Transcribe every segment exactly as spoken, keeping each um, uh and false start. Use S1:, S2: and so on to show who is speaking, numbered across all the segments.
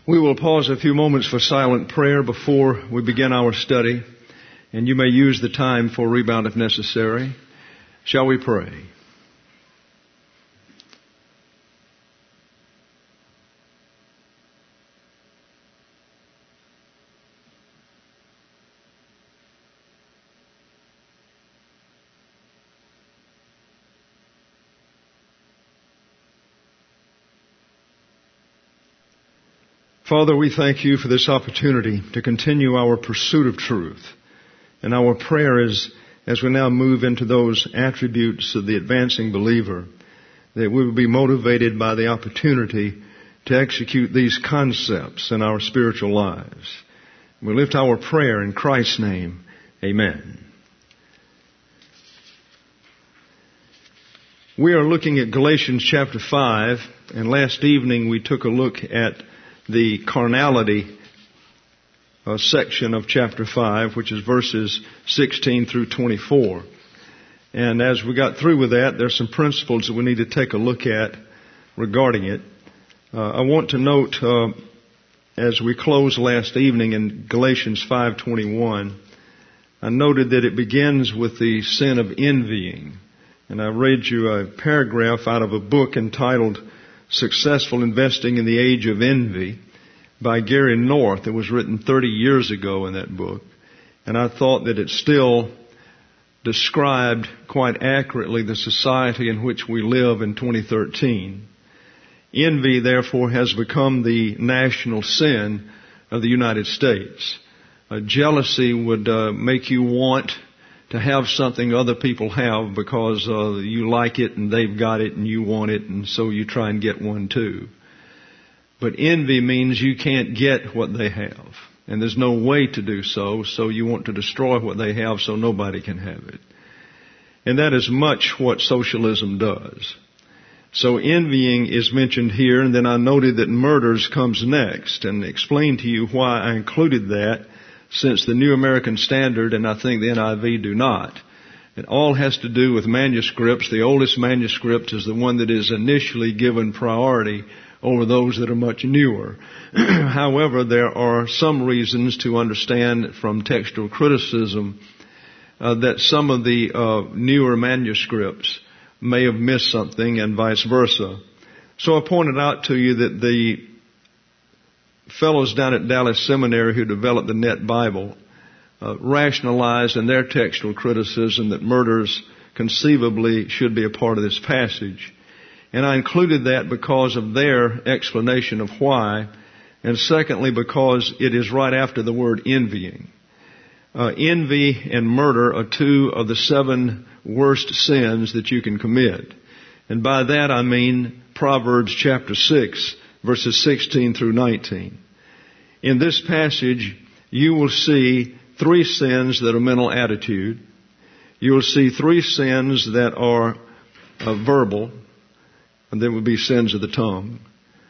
S1: We will pause a few moments for silent prayer before we begin our study, and you may use the time for rebound if necessary. Shall we pray? Father, we thank you for this opportunity to continue our pursuit of truth. And our prayer is, as we now move into those attributes of the advancing believer, that we will be motivated by the opportunity to execute these concepts in our spiritual lives. We lift our prayer in Christ's name. Amen. We are looking at Galatians chapter five, and last evening we took a look at the carnality uh, section of chapter five, which is verses sixteen through twenty-four. And as we got through with that, there's some principles that we need to take a look at regarding it. Uh, I want to note, uh, as we closed last evening in Galatians five twenty-one, I noted that it begins with the sin of envying. And I read you a paragraph out of a book entitled Successful Investing in the Age of Envy by Gary North. It was written thirty years ago in that book. And I thought that it still described quite accurately the society in which we live in twenty thirteen. Envy, therefore, has become the national sin of the United States. Uh, jealousy would uh, make you want to have something other people have because uh, you like it and they've got it and you want it, and so you try and get one too. But envy means you can't get what they have, and there's no way to do so, so you want to destroy what they have so nobody can have it. And that is much what socialism does. So envying is mentioned here, and then I noted that murders comes next, and explained to you why I included that, since the New American Standard and I think the N I V do not. It all has to do with manuscripts. The oldest manuscript is the one that is initially given priority over those that are much newer. However, there are some reasons to understand from textual criticism uh, that some of the uh, newer manuscripts may have missed something and vice versa. So I pointed out to you that the fellows down at Dallas Seminary who developed the Net Bible uh, rationalized in their textual criticism that murders conceivably should be a part of this passage. And I included that because of their explanation of why, and secondly because it is right after the word envying. Uh, envy and murder are two of the seven worst sins that you can commit. And by that I mean Proverbs chapter six, verses sixteen through nineteen. In this passage, you will see three sins that are mental attitude. You will see three sins that are uh, verbal, and there will be sins of the tongue.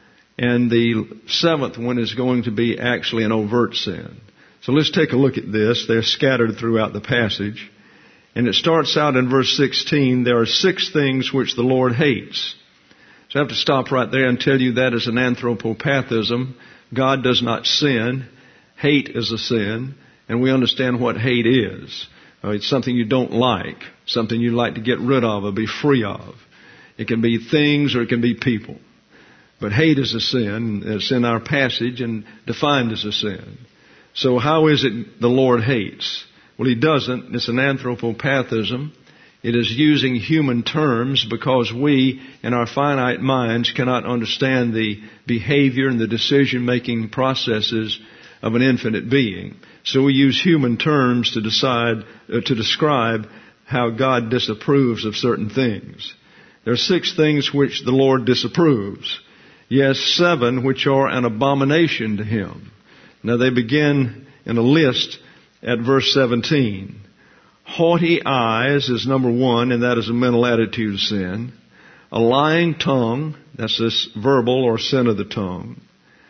S1: And the seventh one is going to be actually an overt sin. So let's take a look at this. They're scattered throughout the passage. And it starts out in verse sixteen, there are six things which the Lord hates. So I have to stop right there and tell you that is an anthropopathism. God does not sin. Hate is a sin. And we understand what hate is. Uh, it's something you don't like. Something you'd like to get rid of or be free of. It can be things or it can be people. But hate is a sin. It's in our passage and defined as a sin. So how is it the Lord hates? Well, He doesn't. It's an anthropopathism. It is using human terms because we, in our finite minds, cannot understand the behavior and the decision-making processes of an infinite being. So we use human terms to decide, uh, to describe how God disapproves of certain things. There are six things which the Lord disapproves. Yes, seven which are an abomination to Him. Now they begin in a list at verse seventeen. Haughty eyes is number one, and that is a mental attitude sin. A lying tongue, that's this verbal or sin of the tongue.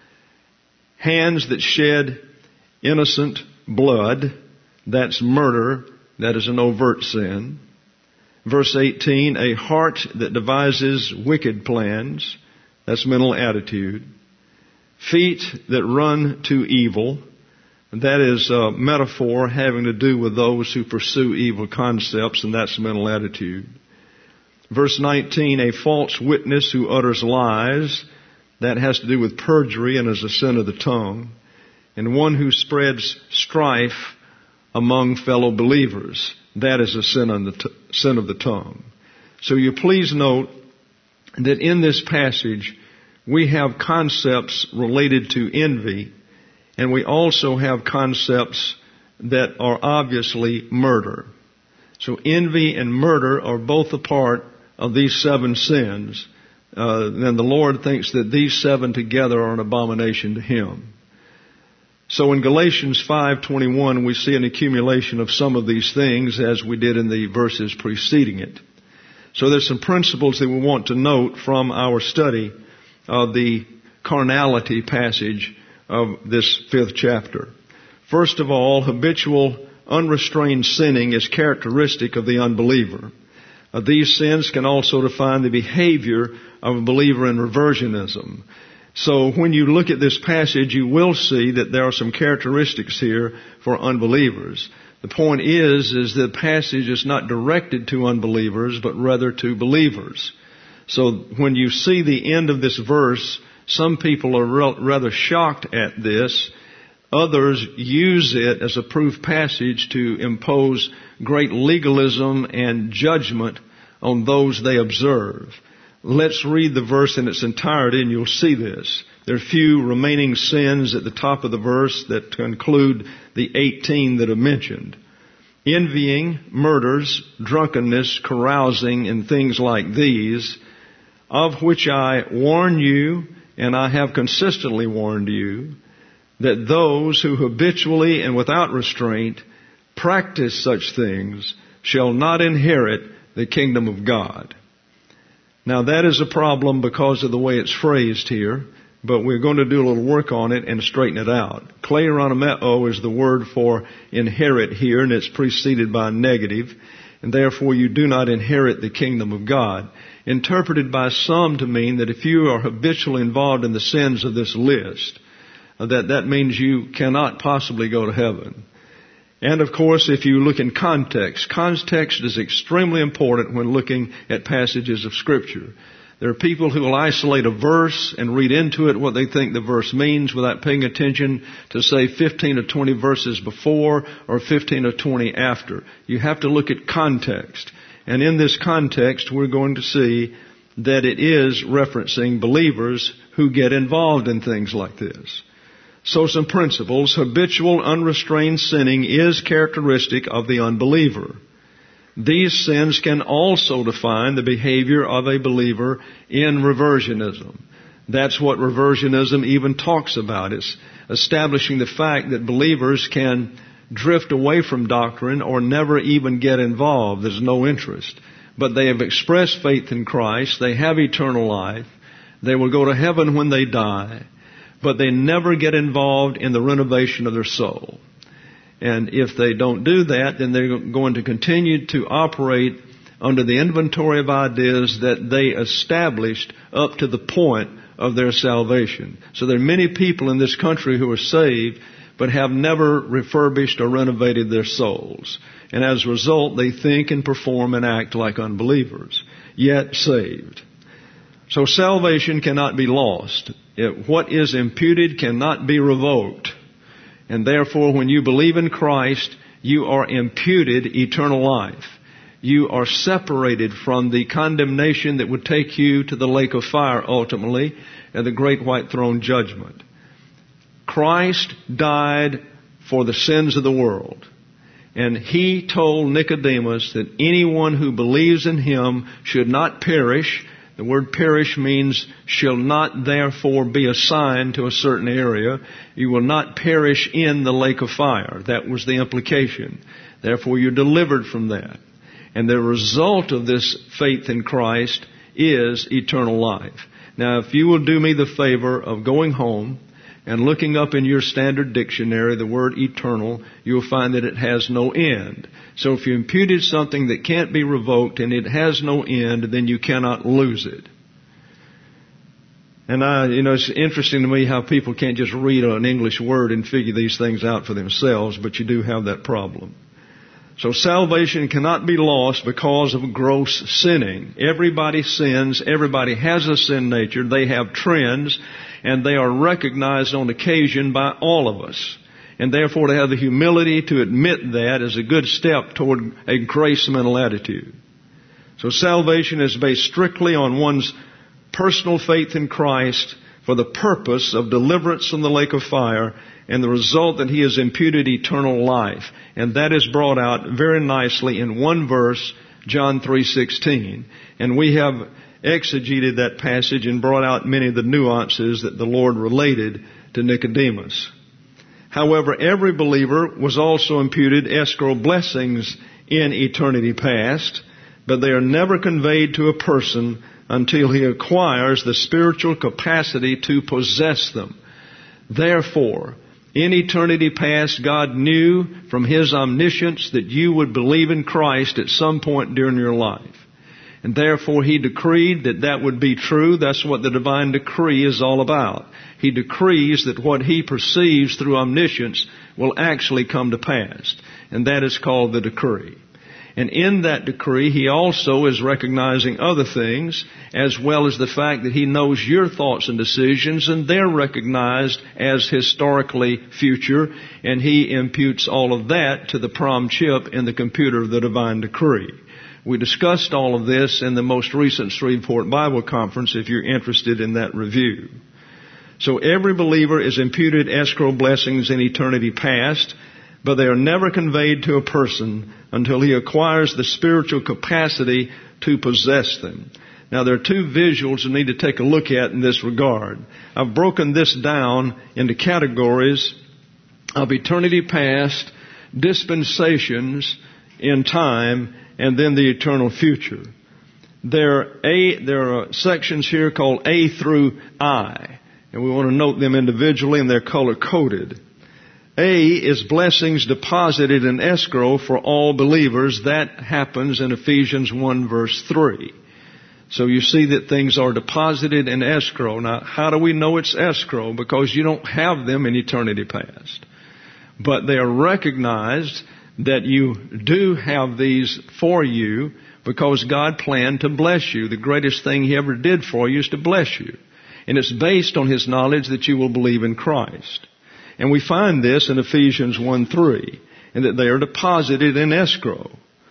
S1: Hands that shed innocent blood, that's murder, that is an overt sin. Verse eighteen, a heart that devises wicked plans, that's mental attitude. feet that run to evil. That is a metaphor having to do with those who pursue evil concepts, and that's mental attitude. Verse nineteen, a false witness who utters lies. That has to do with perjury and is a sin of the tongue. And one who spreads strife among fellow believers. That is a sin, on the t- sin of the tongue. So you please note that in this passage we have concepts related to envy, and we also have concepts that are obviously murder. So envy and murder are both a part of these seven sins. Uh, and the Lord thinks that these seven together are an abomination to Him. So in Galatians five twenty-one, we see an accumulation of some of these things as we did in the verses preceding it. So there's some principles that we want to note from our study of the carnality passage of this fifth chapter. First of all, habitual, unrestrained sinning is characteristic of the unbeliever. Uh, these sins can also define the behavior of a believer in reversionism. So when you look at this passage, you will see that there are some characteristics here for unbelievers. The point is, is that the passage is not directed to unbelievers, but rather to believers. So when you see the end of this verse, some people are re- rather shocked at this. Others use it as a proof passage to impose great legalism and judgment on those they observe. Let's read the verse in its entirety and you'll see this. There are few remaining sins at the top of the verse that conclude the eighteen that are mentioned. Envying, murders, drunkenness, carousing, and things like these, of which I warn you, and I have consistently warned you, that those who habitually and without restraint practice such things shall not inherit the kingdom of God. Now that is a problem because of the way it's phrased here, but we're going to do a little work on it and straighten it out. Kleronomeo is the word for inherit here, and it's preceded by a negative, and therefore you do not inherit the kingdom of God. Interpreted by some to mean that if you are habitually involved in the sins of this list, that that means you cannot possibly go to heaven. And of course, if you look in context, context is extremely important when looking at passages of Scripture. There are people who will isolate a verse and read into it what they think the verse means without paying attention to, say, fifteen or twenty verses before or fifteen or twenty after. You have to look at context. And in this context, we're going to see that it is referencing believers who get involved in things like this. So some principles. Habitual, unrestrained sinning is characteristic of the unbeliever. These sins can also define the behavior of a believer in reversionism. That's what reversionism even talks about. It's establishing the fact that believers can drift away from doctrine or never even get involved. There's no interest. But they have expressed faith in Christ. They have eternal life. They will go to heaven when they die. But they never get involved in the renovation of their soul. And if they don't do that, then they're going to continue to operate under the inventory of ideas that they established up to the point of their salvation. So there are many people in this country who are saved, but have never refurbished or renovated their souls. And as a result, they think and perform and act like unbelievers, yet saved. So salvation cannot be lost. It, what is imputed cannot be revoked. And therefore, when you believe in Christ, you are imputed eternal life. You are separated from the condemnation that would take you to the lake of fire ultimately at the great white throne judgment. Christ died for the sins of the world. And He told Nicodemus that anyone who believes in Him should not perish. The word perish means shall not therefore be assigned to a certain area. You will not perish in the lake of fire. That was the implication. Therefore you're delivered from that. And the result of this faith in Christ is eternal life. Now if you will do me the favor of going home and looking up in your standard dictionary the word eternal, you'll find that it has no end. So if you imputed something that can't be revoked and it has no end, then you cannot lose it. And I, you know, it's interesting to me how people can't just read an English word and figure these things out for themselves, but you do have that problem. So salvation cannot be lost because of gross sinning. Everybody sins. Everybody has a sin nature. They have trends, and they are recognized on occasion by all of us. And therefore to have the humility to admit that is a good step toward a grace mental attitude. So salvation is based strictly on one's personal faith in Christ for the purpose of deliverance from the lake of fire, and the result that He has imputed eternal life. And that is brought out very nicely in one verse, John three sixteen. And we have exegeted that passage and brought out many of the nuances that the Lord related to Nicodemus. However, every believer was also imputed escrow blessings in eternity past, but they are never conveyed to a person until he acquires the spiritual capacity to possess them. Therefore, in eternity past, God knew from His omniscience that you would believe in Christ at some point during your life. And therefore, He decreed that that would be true. That's what the divine decree is all about. He decrees that what He perceives through omniscience will actually come to pass. And that is called the decree. And in that decree, He also is recognizing other things, as well as the fact that He knows your thoughts and decisions, and they're recognized as historically future, and He imputes all of that to the prom chip in the computer of the divine decree. We discussed all of this in the most recent Shreveport Bible Conference, if you're interested in that review. So every believer is imputed escrow blessings in eternity past, but they are never conveyed to a person until he acquires the spiritual capacity to possess them. Now, there are two visuals you need to take a look at in this regard. I've broken this down into categories of eternity past, dispensations in time, and then the eternal future. There are, a, there are sections here called A through I, and we want to note them individually, and they're color-coded. A is blessings deposited in escrow for all believers. That happens in Ephesians one verse three. So you see that things are deposited in escrow. Now, how do we know it's escrow? Because you don't have them in eternity past. But they are recognized that you do have these for you because God planned to bless you. The greatest thing He ever did for you is to bless you. And it's based on His knowledge that you will believe in Christ. And we find this in Ephesians one three, and that they are deposited in escrow.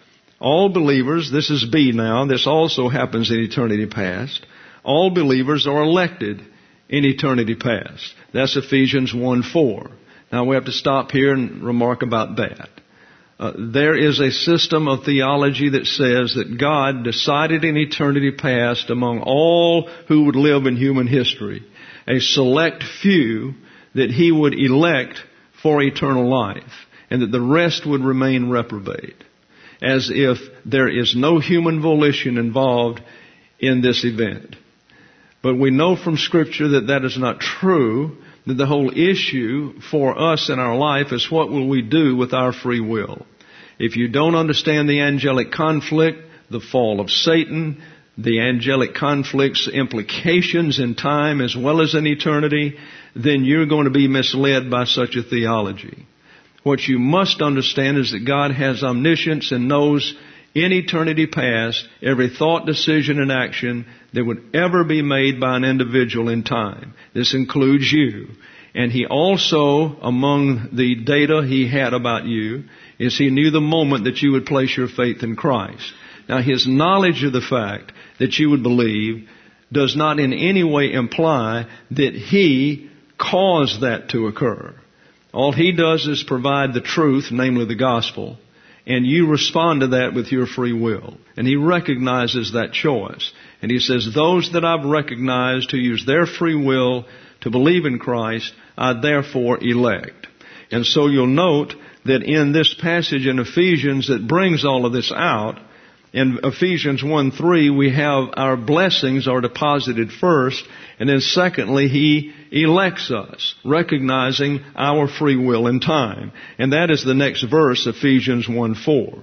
S1: All believers, this is B now, this also happens in eternity past. All believers are elected in eternity past. That's Ephesians one four. Now we have to stop here and remark about that. Uh, there is a system of theology that says that God decided in eternity past among all who would live in human history, a select few that He would elect for eternal life, and that the rest would remain reprobate, as if there is no human volition involved in this event. But we know from Scripture that that is not true, that the whole issue for us in our life is what will we do with our free will. If you don't understand the angelic conflict, the fall of Satan, the angelic conflict's implications in time as well as in eternity, then you're going to be misled by such a theology. What you must understand is that God has omniscience and knows in eternity past every thought, decision, and action that would ever be made by an individual in time. This includes you. And He also, among the data He had about you, is He knew the moment that you would place your faith in Christ. Now, His knowledge of the fact that you would believe does not in any way imply that He caused that to occur. All He does is provide the truth, namely the gospel, and you respond to that with your free will. And He recognizes that choice. And He says, those that I've recognized who use their free will to believe in Christ, I therefore elect. And so you'll note that in this passage in Ephesians that brings all of this out, in Ephesians one three, we have our blessings are deposited first, and then secondly, He elects us, recognizing our free will in time. And that is the next verse, Ephesians one four.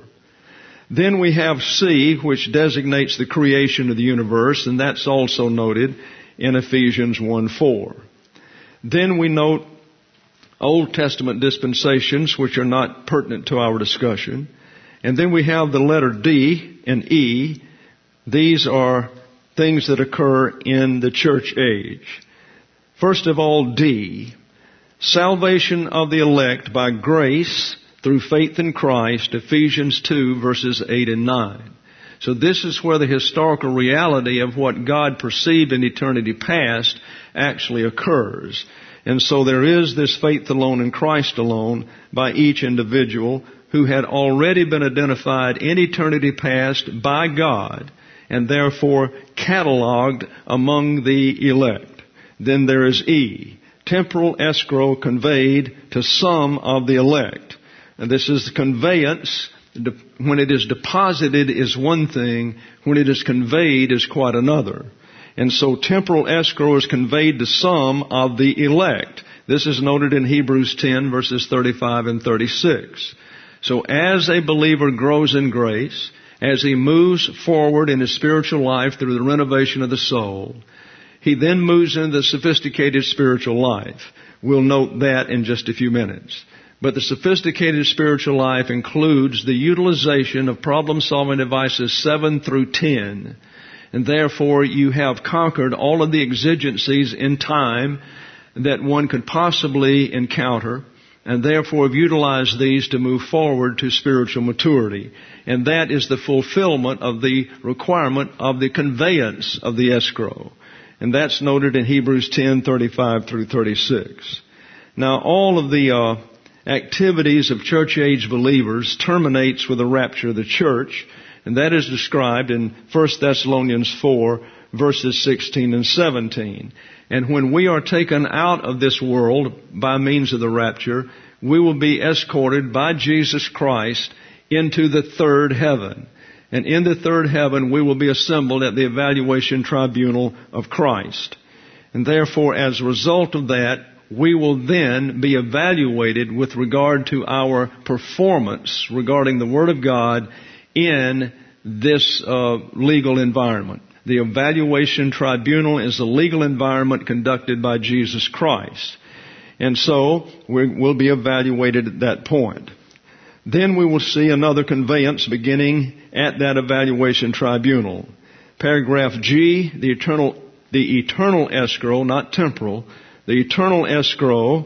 S1: Then we have C, which designates the creation of the universe, and that's also noted in Ephesians one four. Then we note Old Testament dispensations, which are not pertinent to our discussion. And then we have the letter D and E. These are things that occur in the church age. First of all, D. Salvation of the elect by grace through faith in Christ, Ephesians two, verses eight and nine. So this is where the historical reality of what God perceived in eternity past actually occurs. And so there is this faith alone in Christ alone by each individual who had already been identified in eternity past by God and therefore cataloged among the elect. Then there is E, temporal escrow conveyed to some of the elect. And this is the conveyance. When it is deposited is one thing, when it is conveyed is quite another. And so temporal escrow is conveyed to some of the elect. This is noted in Hebrews ten, verses thirty-five and thirty-six. So as a believer grows in grace, as he moves forward in his spiritual life through the renovation of the soul, he then moves into the sophisticated spiritual life. We'll note that in just a few minutes. But the sophisticated spiritual life includes the utilization of problem-solving devices seven through ten. And therefore, you have conquered all of the exigencies in time that one could possibly encounter, and therefore have utilized these to move forward to spiritual maturity. And that is the fulfillment of the requirement of the conveyance of the escrow. And that's noted in Hebrews ten, thirty-five through thirty-six. Now, all of the uh, activities of church-age believers terminates with the rapture of the church, and that is described in First Thessalonians four, verses sixteen and seventeen. And when we are taken out of this world by means of the rapture, we will be escorted by Jesus Christ into the third heaven. And in the third heaven, we will be assembled at the evaluation tribunal of Christ. And therefore, as a result of that, we will then be evaluated with regard to our performance regarding the Word of God in this uh, legal environment. The evaluation tribunal is a legal environment conducted by Jesus Christ. And so we will be evaluated at that point. Then we will see another conveyance beginning at that evaluation tribunal. Paragraph G, the eternal, the eternal escrow, not temporal, the eternal escrow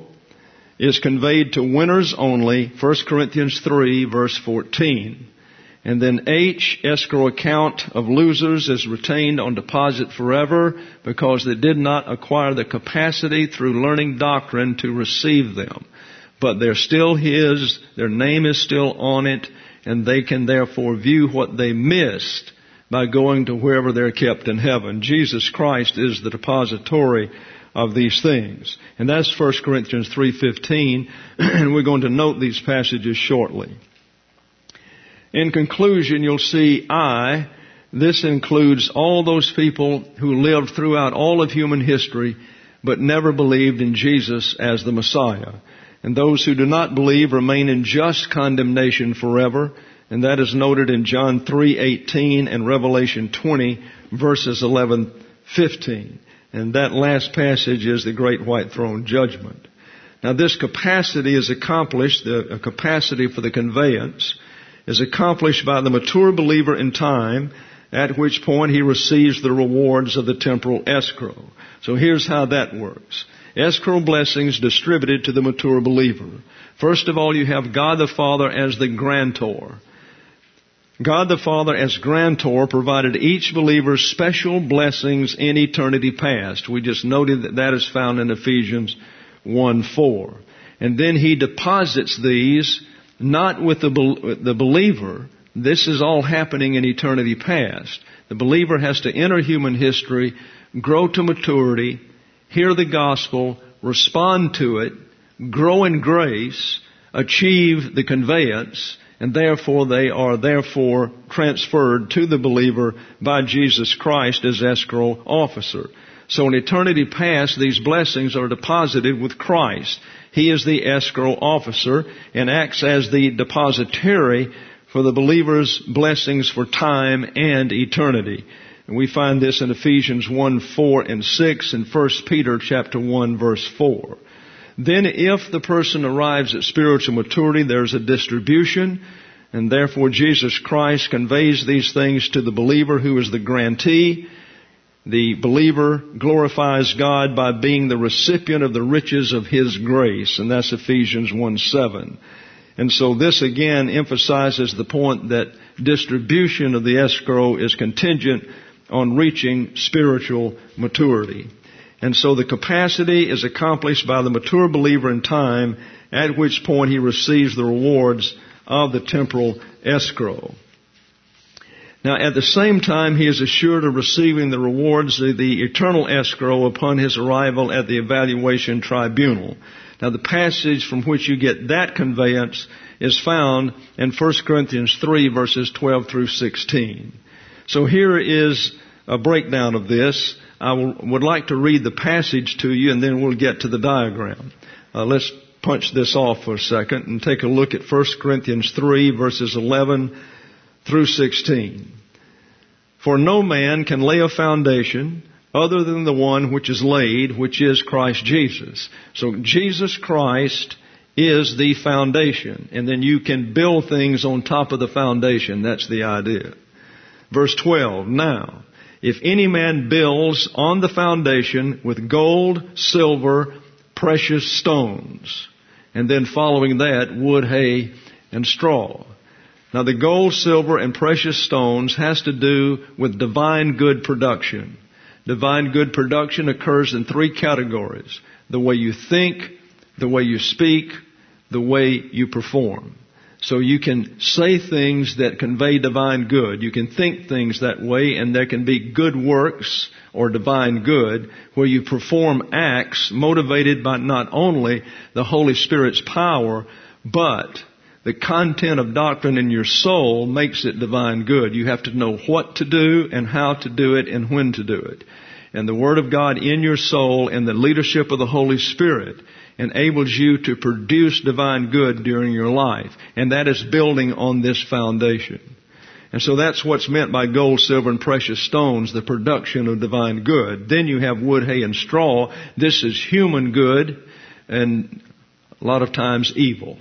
S1: is conveyed to winners only, First Corinthians three, verse fourteen. And then H, escrow account of losers is retained on deposit forever because they did not acquire the capacity through learning doctrine to receive them. But they're still His, their name is still on it, and they can therefore view what they missed by going to wherever they're kept in heaven. Jesus Christ is the depository of these things. And that's First Corinthians three fifteen, and we're going to note these passages shortly. In conclusion, you'll see I, this includes all those people who lived throughout all of human history but never believed in Jesus as the Messiah. And those who do not believe remain in just condemnation forever, and that is noted in John three eighteen and Revelation twenty, verses eleven fifteen. And that last passage is the great white throne judgment. Now this capacity is accomplished, the capacity for the conveyance, is accomplished by the mature believer in time, at which point he receives the rewards of the temporal escrow. So here's how that works. Escrow blessings distributed to the mature believer. First of all, you have God the Father as the grantor. God the Father as grantor provided each believer special blessings in eternity past. We just noted that that is found in Ephesians one four. And then He deposits these not with the, the believer. This is all happening in eternity past. The believer has to enter human history, grow to maturity, hear the gospel, respond to it, grow in grace, achieve the conveyance, and therefore they are therefore transferred to the believer by Jesus Christ as escrow officer. So in eternity past, these blessings are deposited with Christ. He is the escrow officer and acts as the depositary for the believer's blessings for time and eternity. And we find this in Ephesians one, four, and six, and First Peter chapter one, verse four. Then if the person arrives at spiritual maturity, there's a distribution, and therefore Jesus Christ conveys these things to the believer who is the grantee. The believer glorifies God by being the recipient of the riches of His grace, and that's Ephesians one, seven. And so this again emphasizes the point that distribution of the escrow is contingent on reaching spiritual maturity. And so the capacity is accomplished by the mature believer in time, at which point he receives the rewards of the temporal escrow. Now, at the same time, he is assured of receiving the rewards of the eternal escrow upon his arrival at the evaluation tribunal. Now, the passage from which you get that conveyance is found in First Corinthians three, verses twelve through sixteen. So here is a breakdown of this. I would like to read the passage to you, and then we'll get to the diagram. Uh, let's punch this off for a second and take a look at First Corinthians three, verses eleven through sixteen. For no man can lay a foundation other than the one which is laid, which is Christ Jesus. So Jesus Christ is the foundation, and then you can build things on top of the foundation. That's the idea. Verse twelve, now, if any man builds on the foundation with gold, silver, precious stones, and then following that, wood, hay, and straw. Now the gold, silver, and precious stones has to do with divine good production. Divine good production occurs in three categories: the way you think, the way you speak, the way you perform. So you can say things that convey divine good. You can think things that way, and there can be good works or divine good where you perform acts motivated by not only the Holy Spirit's power, but the content of doctrine in your soul makes it divine good. You have to know what to do and how to do it and when to do it. And the Word of God in your soul and the leadership of the Holy Spirit enables you to produce divine good during your life. And that is building on this foundation. And so that's what's meant by gold, silver, and precious stones, the production of divine good. Then you have wood, hay, and straw. This is human good and a lot of times evil.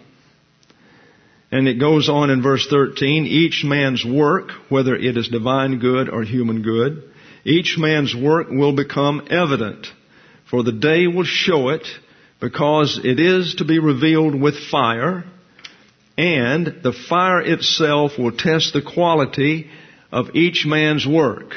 S1: And it goes on in verse thirteen, each man's work, whether it is divine good or human good, each man's work will become evident, for the day will show it, because it is to be revealed with fire, and the fire itself will test the quality of each man's work.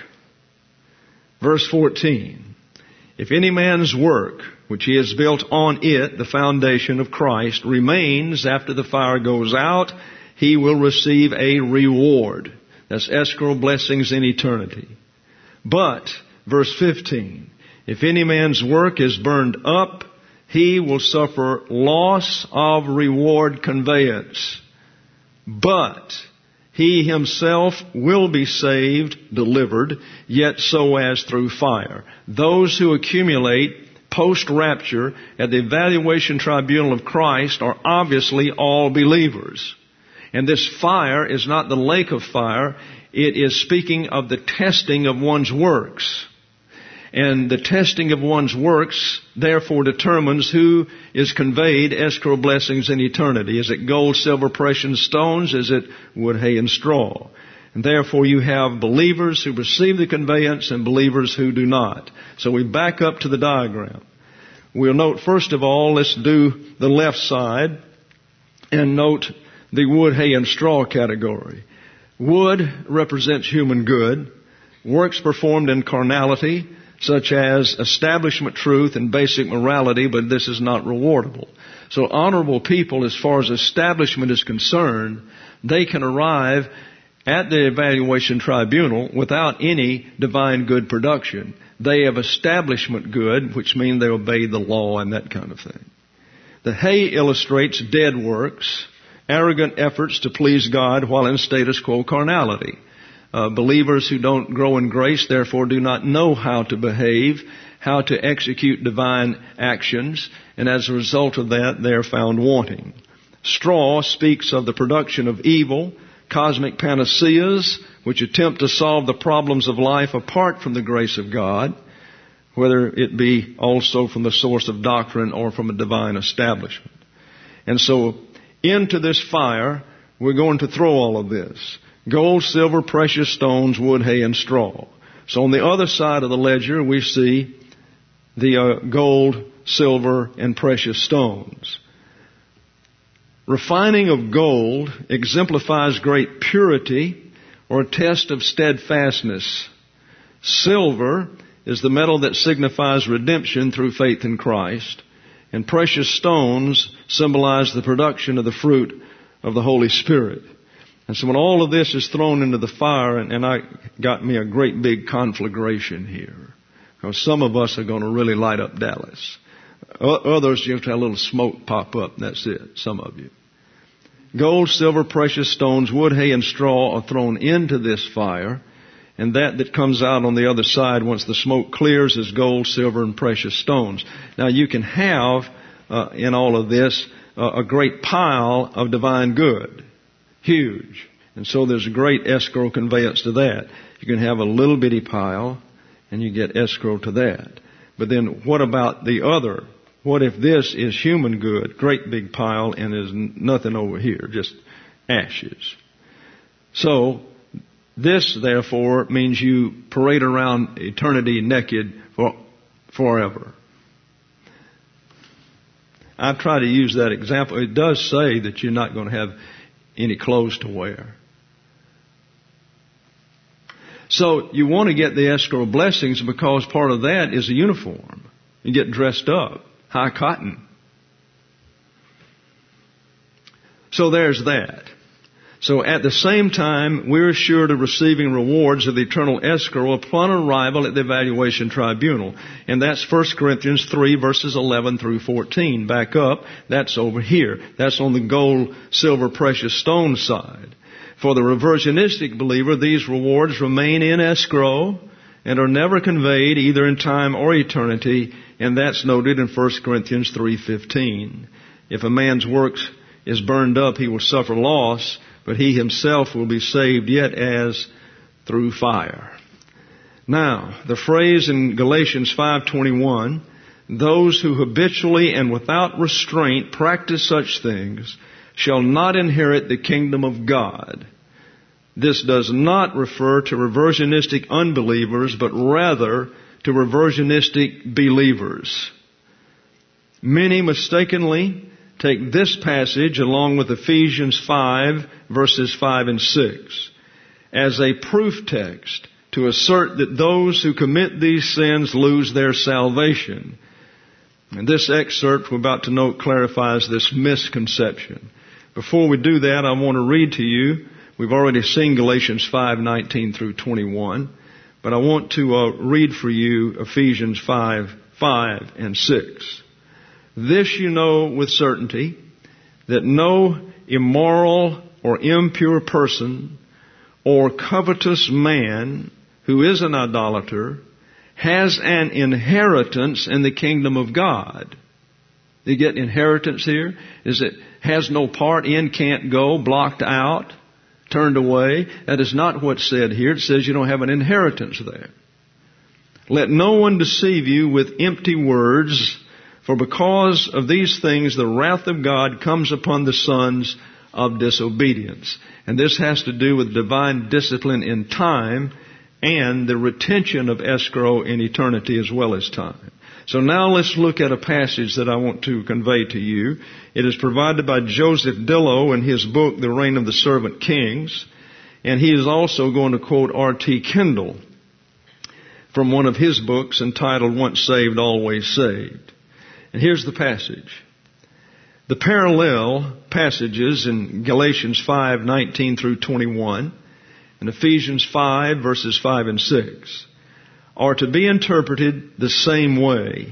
S1: Verse fourteen, if any man's work, which he has built on it, the foundation of Christ, remains after the fire goes out, he will receive a reward. That's escrow blessings in eternity. But, verse fifteen, if any man's work is burned up, he will suffer loss of reward conveyance. But he himself will be saved, delivered, yet so as through fire. Those who accumulate post-rapture at the evaluation tribunal of Christ are obviously all believers. And this fire is not the lake of fire. It is speaking of the testing of one's works. And the testing of one's works, therefore, determines who is conveyed escrow blessings in eternity. Is it gold, silver, precious stones? Is it wood, hay, and straw? And therefore, you have believers who receive the conveyance and believers who do not. So we back up to the diagram. We'll note, first of all, let's do the left side and note the wood, hay, and straw category. Wood represents human good, works performed in carnality, such as establishment truth and basic morality, but this is not rewardable. So honorable people, as far as establishment is concerned, they can arrive at the evaluation tribunal without any divine good production. They have establishment good, which means they obey the law and that kind of thing. The hay illustrates dead works, arrogant efforts to please God while in status quo carnality. Uh, believers who don't grow in grace, therefore, do not know how to behave, how to execute divine actions, and as a result of that, they are found wanting. Straw speaks of the production of evil, cosmic panaceas which attempt to solve the problems of life apart from the grace of God, whether it be also from the source of doctrine or from a divine establishment. And so into this fire, we're going to throw all of this. Gold, silver, precious stones, wood, hay, and straw. So on the other side of the ledger, we see the uh, gold, silver, and precious stones. Refining of gold exemplifies great purity or a test of steadfastness. Silver is the metal that signifies redemption through faith in Christ. And precious stones symbolize the production of the fruit of the Holy Spirit. And so when all of this is thrown into the fire, and, and I got me a great big conflagration here. Because some of us are going to really light up Dallas. Others, you have to have a little smoke pop up. That's it. Some of you. Gold, silver, precious stones, wood, hay, and straw are thrown into this fire. And that that comes out on the other side once the smoke clears is gold, silver, and precious stones. Now you can have uh, in all of this uh, a great pile of divine good. Huge. And so there's a great escrow conveyance to that. You can have a little bitty pile and you get escrow to that. But then what about the other? What if this is human good, great big pile, and there's nothing over here, just ashes? So this, therefore, means you parade around eternity naked for forever. I've tried to use that example. It does say that you're not going to have any clothes to wear. So you want to get the escrow blessings because part of that is a uniform. You get dressed up. High cotton. So there's that. So at the same time, we're assured of receiving rewards of the eternal escrow upon arrival at the evaluation tribunal. And that's First Corinthians three, verses eleven through fourteen. Back up, that's over here. That's on the gold, silver, precious stone side. For the reversionistic believer, these rewards remain in escrow and are never conveyed either in time or eternity, and that's noted in First Corinthians three fifteen. If a man's works is burned up, he will suffer loss, but he himself will be saved yet as through fire. Now, the phrase in Galatians five twenty-one, those who habitually and without restraint practice such things shall not inherit the kingdom of God. This does not refer to reversionistic unbelievers, but rather to reversionistic believers. Many mistakenly take this passage along with Ephesians five, verses five and six, as a proof text to assert that those who commit these sins lose their salvation. And this excerpt we're about to note clarifies this misconception. Before we do that, I want to read to you, we've already seen Galatians five nineteen through twenty-one, but I want to uh, read for you Ephesians five, five and six. This you know with certainty, that no immoral or impure person or covetous man who is an idolater has an inheritance in the kingdom of God. You get inheritance here? Is it has no part in, can't go, blocked out, turned away? That is not what's said here. It says you don't have an inheritance there. Let no one deceive you with empty words, for because of these things the wrath of God comes upon the sons of disobedience. And this has to do with divine discipline in time and the retention of escrow in eternity as well as time. So now let's look at a passage that I want to convey to you. It is provided by Joseph Dillow in his book, The Reign of the Servant Kings. And he is also going to quote R T Kendall from one of his books entitled Once Saved, Always Saved. And here's the passage. The parallel passages in Galatians five nineteen through twenty-one and Ephesians five verses five and six are to be interpreted the same way.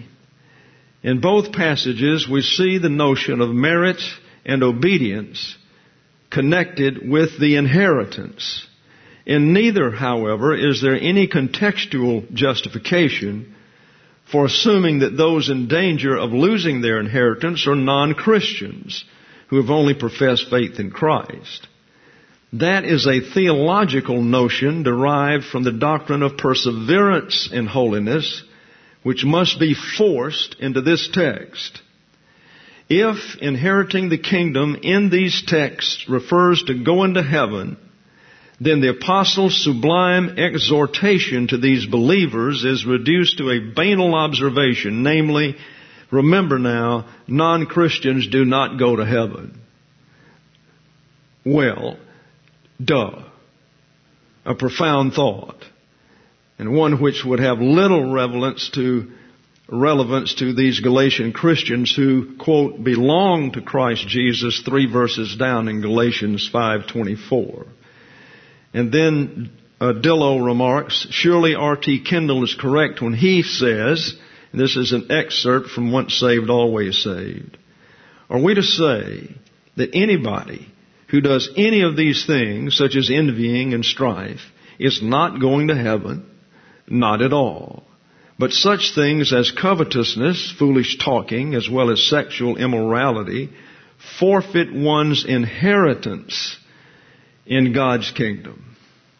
S1: In both passages, we see the notion of merit and obedience connected with the inheritance. In neither, however, is there any contextual justification for assuming that those in danger of losing their inheritance are non-Christians who have only professed faith in Christ. That is a theological notion derived from the doctrine of perseverance in holiness, which must be forced into this text. If inheriting the kingdom in these texts refers to go into heaven, then the apostle's sublime exhortation to these believers is reduced to a banal observation, namely, remember now, non-Christians do not go to heaven. Well, duh. A profound thought, and one which would have little relevance to relevance to these Galatian Christians who, quote, belong to Christ Jesus, three verses down in Galatians five twenty-four. And then uh, Dillow remarks, surely R T Kendall is correct when he says, and this is an excerpt from Once Saved, Always Saved, are we to say that anybody who does any of these things, such as envying and strife, is not going to heaven? Not at all. But such things as covetousness, foolish talking, as well as sexual immorality, forfeit one's inheritance in God's kingdom.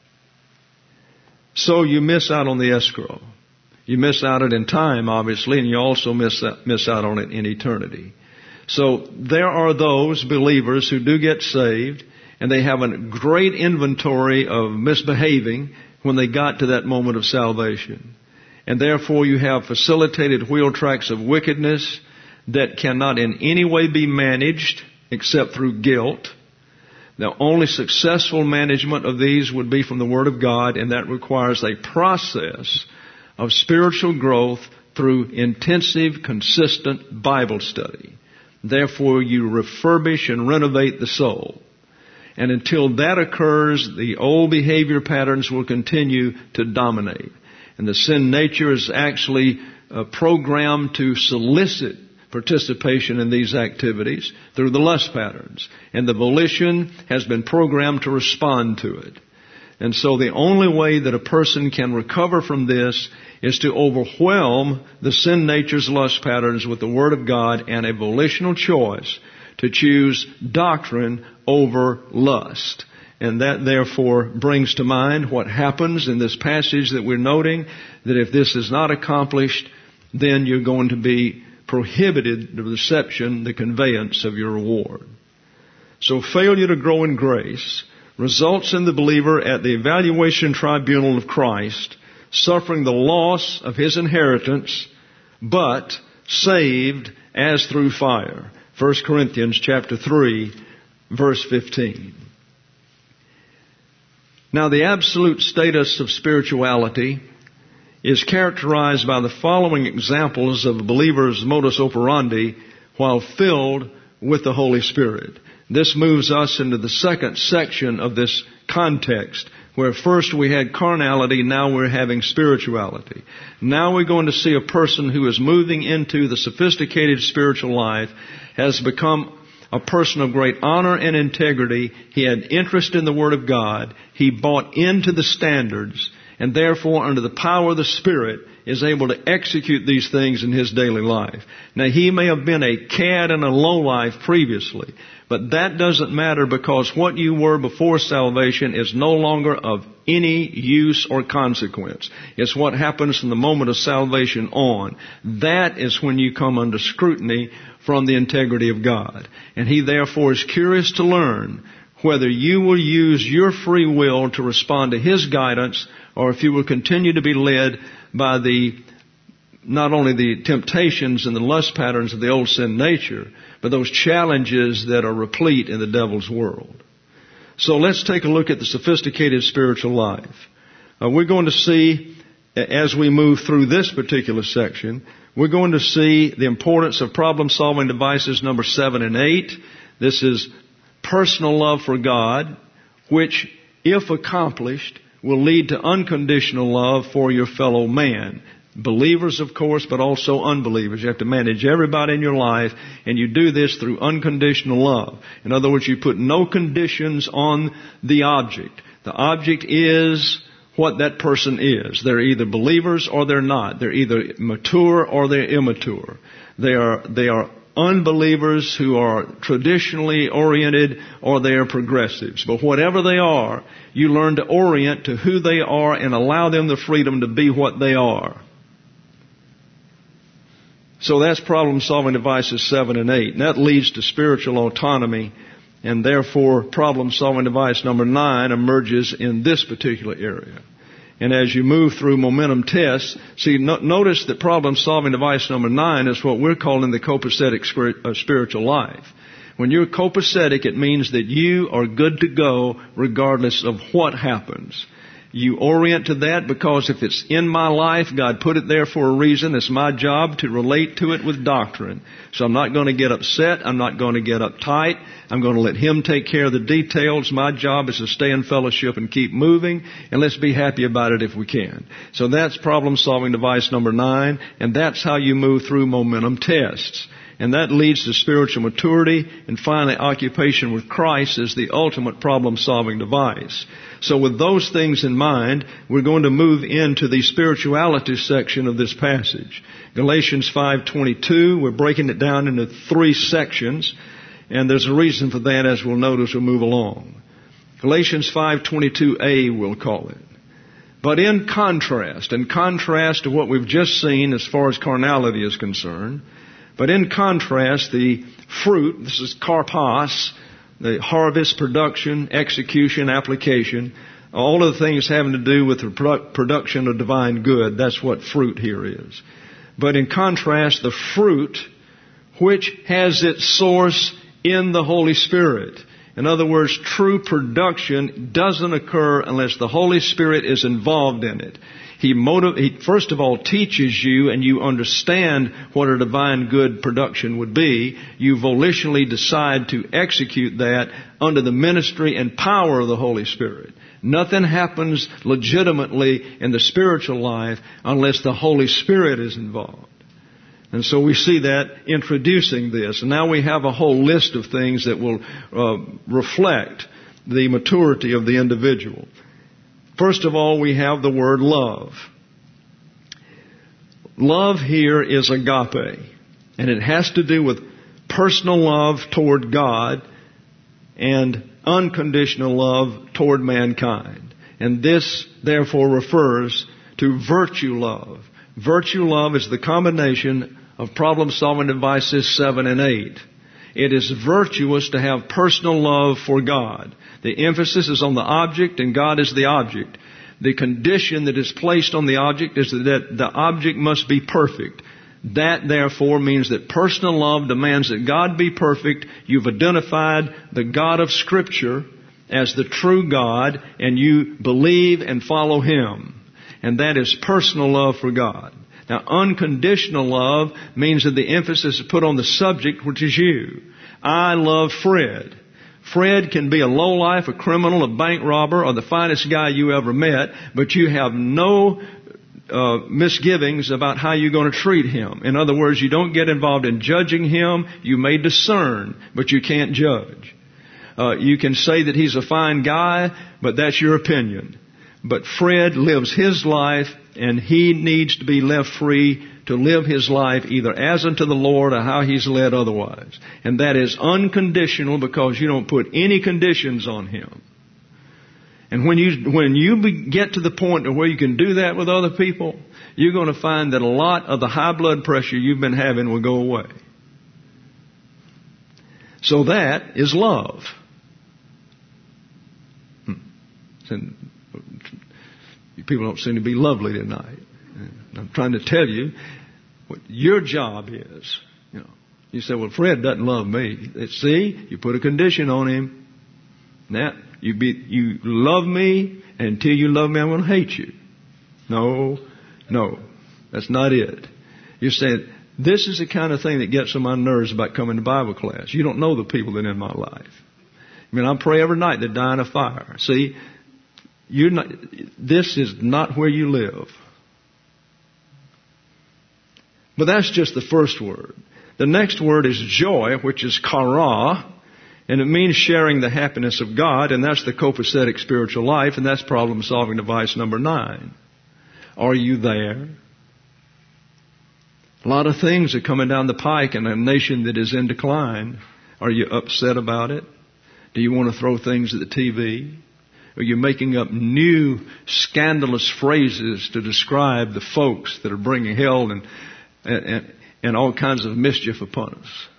S1: So you miss out on the escrow. You miss out on it in time, obviously, and you also miss out, miss out on it in eternity. So there are those believers who do get saved, and they have a great inventory of misbehaving when they got to that moment of salvation. And therefore you have facilitated wheel tracks of wickedness that cannot in any way be managed except through guilt. The only successful management of these would be from the Word of God, and that requires a process of spiritual growth through intensive, consistent Bible study. Therefore, you refurbish and renovate the soul. And until that occurs, the old behavior patterns will continue to dominate. And the sin nature is actually uh, programmed to solicit participation in these activities through the lust patterns. And the volition has been programmed to respond to it. And so the only way that a person can recover from this is to overwhelm the sin nature's lust patterns with the Word of God and a volitional choice to choose doctrine over lust. And that therefore brings to mind what happens in this passage that we're noting, that if this is not accomplished, then you're going to be prohibited the reception, the conveyance of your reward. So failure to grow in grace results in the believer at the evaluation tribunal of Christ suffering the loss of his inheritance, but saved as through fire. First Corinthians chapter three, verse fifteen. Now, the absolute status of spirituality is characterized by the following examples of a believer's modus operandi while filled with the Holy Spirit. This moves us into the second section of this context, where first we had carnality, now we're having spirituality. Now we're going to see a person who is moving into the sophisticated spiritual life, has become a person of great honor and integrity. He had interest in the Word of God. He bought into the standards, and therefore, under the power of the Spirit, is able to execute these things in his daily life. Now, he may have been a cad and a lowlife previously, but that doesn't matter, because what you were before salvation is no longer of any use or consequence. It's what happens from the moment of salvation on. That is when you come under scrutiny from the integrity of God. And He therefore is curious to learn whether you will use your free will to respond to His guidance, or if you will continue to be led by the not only the temptations and the lust patterns of the old sin nature, but those challenges that are replete in the devil's world. So let's take a look at the sophisticated spiritual life. Uh, we're going to see, as we move through this particular section, we're going to see the importance of problem-solving devices number seven and eight. This is personal love for God, which, if accomplished, will lead to unconditional love for your fellow man. Believers, of course, but also unbelievers. You have to manage everybody in your life, and you do this through unconditional love. In other words, you put no conditions on the object. The object is what that person is. They're either believers or they're not. They're either mature or they're immature. They are, they are unbelievers who are traditionally oriented or they are progressives. But whatever they are, you learn to orient to who they are and allow them the freedom to be what they are. So that's problem-solving devices seven and eight. And that leads to spiritual autonomy. And therefore, problem-solving device number nine emerges in this particular area. And as you move through momentum tests, see, no, notice that problem-solving device number nine is what we're calling the copacetic spiritual life. When you're copacetic, it means that you are good to go regardless of what happens. You orient to that because if it's in my life, God put it there for a reason. It's my job to relate to it with doctrine. So I'm not going to get upset. I'm not going to get uptight. I'm going to let Him take care of the details. My job is to stay in fellowship and keep moving. And let's be happy about it if we can. So that's problem-solving device number nine. And that's how you move through momentum tests. And that leads to spiritual maturity. And finally, occupation with Christ is the ultimate problem-solving device. So with those things in mind, we're going to move into the spirituality section of this passage. Galatians five twenty-two, we're breaking it down into three sections. And there's a reason for that, as we'll notice we'll move along. Galatians five twenty-two A, we'll call it. But in contrast, in contrast to what we've just seen as far as carnality is concerned, but in contrast, the fruit, this is karpos, the harvest, production, execution, application, all of the things having to do with the produ- production of divine good. That's what fruit here is. But in contrast, the fruit which has its source in the Holy Spirit. In other words, true production doesn't occur unless the Holy Spirit is involved in it. He, motiv- he first of all teaches you and you understand what a divine good production would be. You volitionally decide to execute that under the ministry and power of the Holy Spirit. Nothing happens legitimately in the spiritual life unless the Holy Spirit is involved. And so we see that introducing this. And now we have a whole list of things that will uh, reflect the maturity of the individual. First of all, we have the word love. Love here is agape. And it has to do with personal love toward God and unconditional love toward mankind. And this, therefore, refers to virtue love. Virtue love is the combination of problem-solving devices seven and eight. It is virtuous to have personal love for God. The emphasis is on the object and God is the object. The condition that is placed on the object is that the object must be perfect. That, therefore, means that personal love demands that God be perfect. You've identified the God of Scripture as the true God, and you believe and follow Him. And that is personal love for God. Now, unconditional love means that the emphasis is put on the subject, which is you. I love Fred. Fred can be a lowlife, a criminal, a bank robber, or the finest guy you ever met, but you have no uh, misgivings about how you're going to treat him. In other words, you don't get involved in judging him. You may discern, but you can't judge. Uh, you can say that he's a fine guy, but that's your opinion. But Fred lives his life, and he needs to be left free to live his life either as unto the Lord or how he's led otherwise. And that is unconditional because you don't put any conditions on him. And when you when you be, get to the point where you can do that with other people, you're going to find that a lot of the high blood pressure you've been having will go away. So that is love. Hmm. People don't seem to be lovely tonight. I'm trying to tell you what your job is. You know, you say, well, Fred doesn't love me. See, you put a condition on him. Now, you be, you love me, and until you love me, I'm going to hate you. No, no, that's not it. You said, this is the kind of thing that gets on my nerves about coming to Bible class. You don't know the people that are in my life. I mean, I pray every night they die in a fire. See, you're not, this is not where you live. But that's just the first word. The next word is joy, which is chara, and it means sharing the happiness of God, and that's the copacetic spiritual life, and that's problem-solving device number nine. Are you there? A lot of things are coming down the pike in a nation that is in decline. Are you upset about it? Do you want to throw things at the T V? Are you making up new scandalous phrases to describe the folks that are bringing hell and, and, and all kinds of mischief upon us?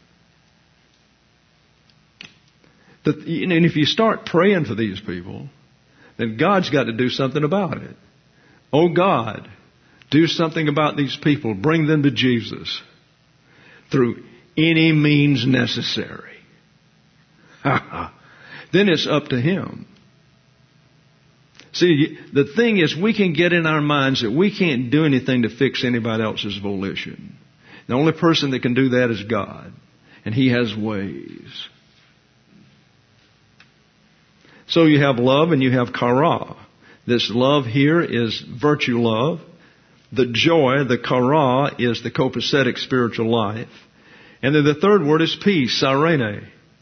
S1: That, and if you start praying for these people, then God's got to do something about it. Oh God, do something about these people. Bring them to Jesus through any means necessary. Then it's up to Him. See, the thing is, we can get in our minds that we can't do anything to fix anybody else's volition. The only person that can do that is God. And He has ways. So you have love and you have kara. This love here is virtue love. The joy, the kara, is the copacetic spiritual life. And then the third word is peace, sairene.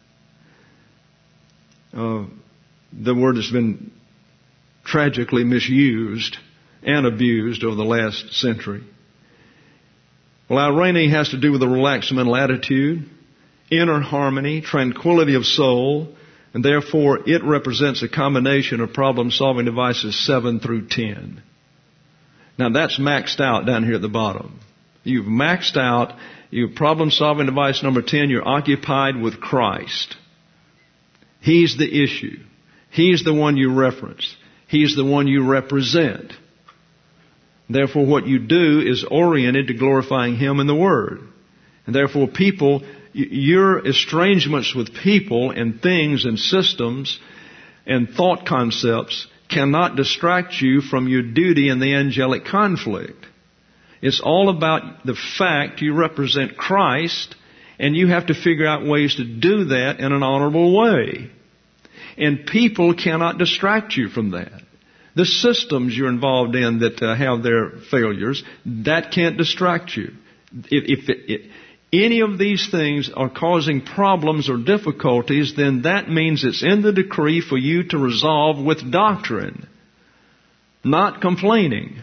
S1: Uh, the word has been tragically misused and abused over the last century. Well, irene has to do with a relaxed mental attitude, inner harmony, tranquility of soul, and therefore it represents a combination of problem-solving devices seven through ten. Now that's maxed out down here at the bottom. You've maxed out, you've problem-solving device number ten, you're occupied with Christ. He's the issue. He's the one you reference. He's the one you represent. Therefore, what you do is oriented to glorifying Him in the Word. And therefore, people, your estrangements with people and things and systems and thought concepts cannot distract you from your duty in the angelic conflict. It's all about the fact you represent Christ, and you have to figure out ways to do that in an honorable way. And people cannot distract you from that. The systems you're involved in that uh, have their failures, that can't distract you. If, if it, it, any of these things are causing problems or difficulties, then that means it's in the decree for you to resolve with doctrine, not complaining.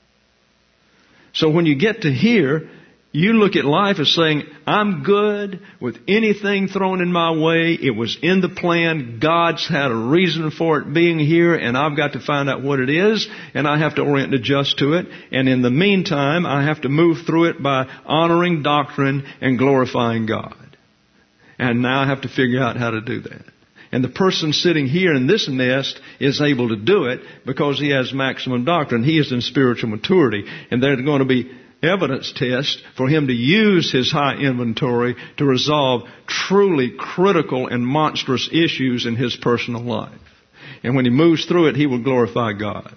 S1: So when you get to here, you look at life as saying, I'm good with anything thrown in my way. It was in the plan. God's had a reason for it being here, and I've got to find out what it is, and I have to orient and adjust to it. And in the meantime, I have to move through it by honoring doctrine and glorifying God. And now I have to figure out how to do that. And the person sitting here in this nest is able to do it because he has maximum doctrine. He is in spiritual maturity. And there's going to be evidence test for him to use his high inventory to resolve truly critical and monstrous issues in his personal life. And when he moves through it, he will glorify God.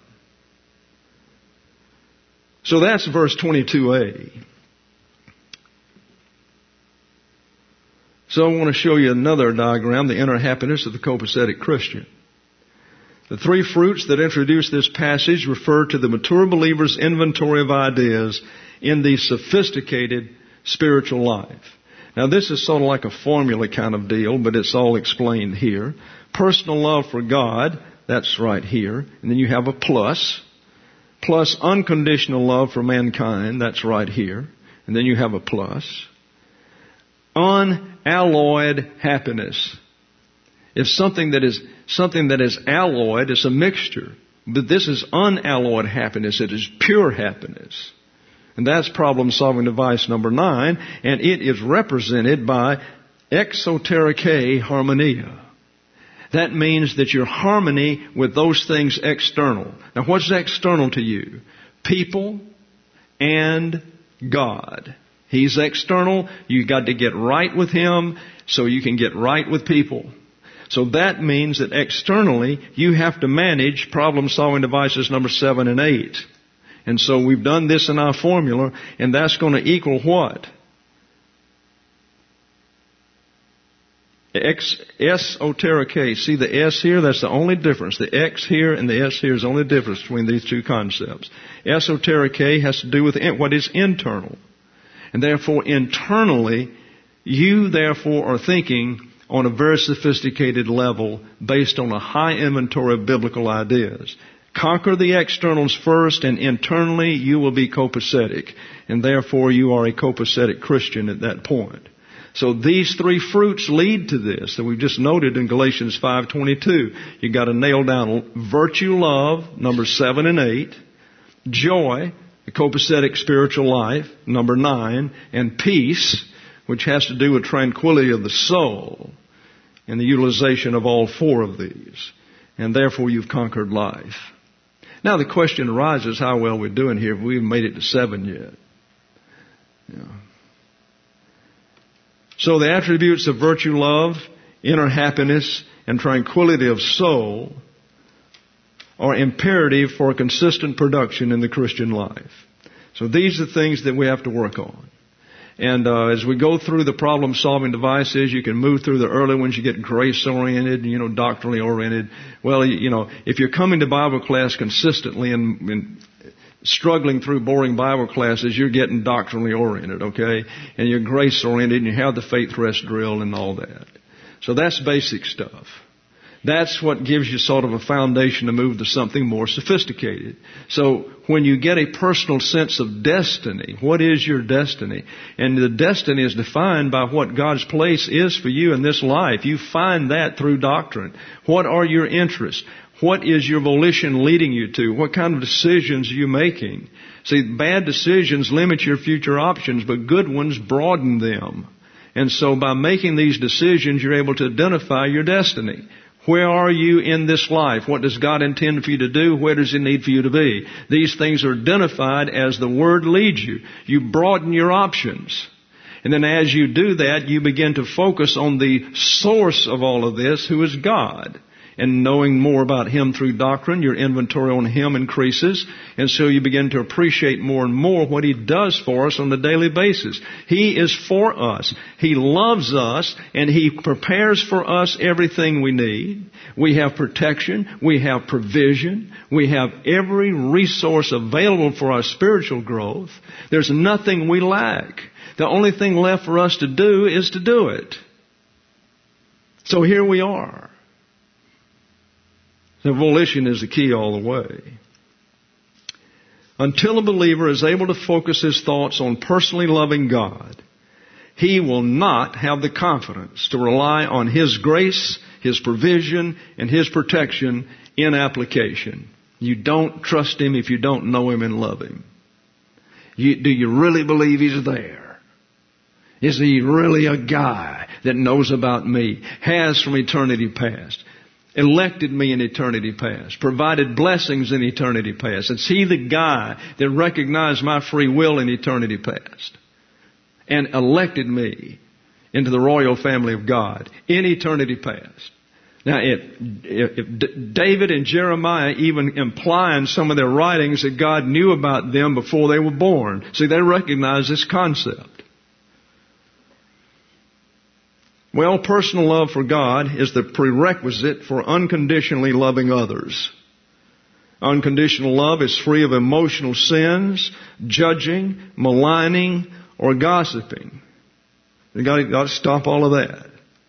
S1: So that's verse twenty-two a. So I want to show you another diagram, the inner happiness of the copacetic Christian. The three fruits that introduce this passage refer to the mature believer's inventory of ideas in the sophisticated spiritual life. Now this is sort of like a formula kind of deal, but it's all explained here. Personal love for God, that's right here. And then you have a plus. Plus unconditional love for mankind, that's right here. And then you have a plus. Unalloyed happiness. It's something that is something that is alloyed, it's a mixture. But this is unalloyed happiness. It is pure happiness. And that's problem-solving device number nine. And it is represented by exotericae harmonia. That means that your harmony with those things external. Now what's external to you? People and God. He's external. You've got to get right with Him so you can get right with people. So that means that externally you have to manage problem-solving devices number seven and eight. And so we've done this in our formula, and that's going to equal what? X, esotericae. See the S here? That's the only difference. The X here and the S here is the only difference between these two concepts. Esotericae has to do with what is internal. And therefore, internally, you therefore are thinking on a very sophisticated level based on a high inventory of biblical ideas. Conquer the externals first, and internally you will be copacetic. And therefore you are a copacetic Christian at that point. So these three fruits lead to this that we've just noted in Galatians five twenty-two. You've got to nail down virtue, love, number seven and eight. Joy, the copacetic spiritual life, number nine. And peace, which has to do with tranquility of the soul and the utilization of all four of these. And therefore you've conquered life. Now the question arises, how well we're doing here. Have we even made it to seven yet? Yeah. So the attributes of virtue, love, inner happiness, and tranquility of soul are imperative for consistent production in the Christian life. So these are things that we have to work on. And uh, as we go through the problem-solving devices, you can move through the early ones. You get grace-oriented, you know, doctrinally oriented. Well, you know, if you're coming to Bible class consistently and, and struggling through boring Bible classes, you're getting doctrinally oriented, okay? And you're grace-oriented, and you have the faith rest drill and all that. So that's basic stuff. That's what gives you sort of a foundation to move to something more sophisticated. So when you get a personal sense of destiny, what is your destiny? And the destiny is defined by what God's place is for you in this life. You find that through doctrine. What are your interests? What is your volition leading you to? What kind of decisions are you making? See, bad decisions limit your future options, but good ones broaden them. And so by making these decisions, you're able to identify your destiny. Where are you in this life? What does God intend for you to do? Where does He need for you to be? These things are identified as the Word leads you. You broaden your options. And then as you do that, you begin to focus on the source of all of this, who is God. And knowing more about Him through doctrine, your inventory on Him increases. And so you begin to appreciate more and more what He does for us on a daily basis. He is for us. He loves us, and He prepares for us everything we need. We have protection. We have provision. We have every resource available for our spiritual growth. There's nothing we lack. The only thing left for us to do is to do it. So here we are. The volition is the key all the way. Until a believer is able to focus his thoughts on personally loving God, he will not have the confidence to rely on His grace, His provision, and His protection in application. You don't trust Him if you don't know Him and love Him. You, do you really believe He's there? Is He really a guy that knows about me, has from eternity past? Elected me in eternity past, provided blessings in eternity past. It's He the guy that recognized my free will in eternity past and elected me into the royal family of God in eternity past. Now, if, if David and Jeremiah even imply in some of their writings that God knew about them before they were born. See, they recognize this concept. Well, personal love for God is the prerequisite for unconditionally loving others. Unconditional love is free of emotional sins, judging, maligning, or gossiping. You've got to, got to stop all of that.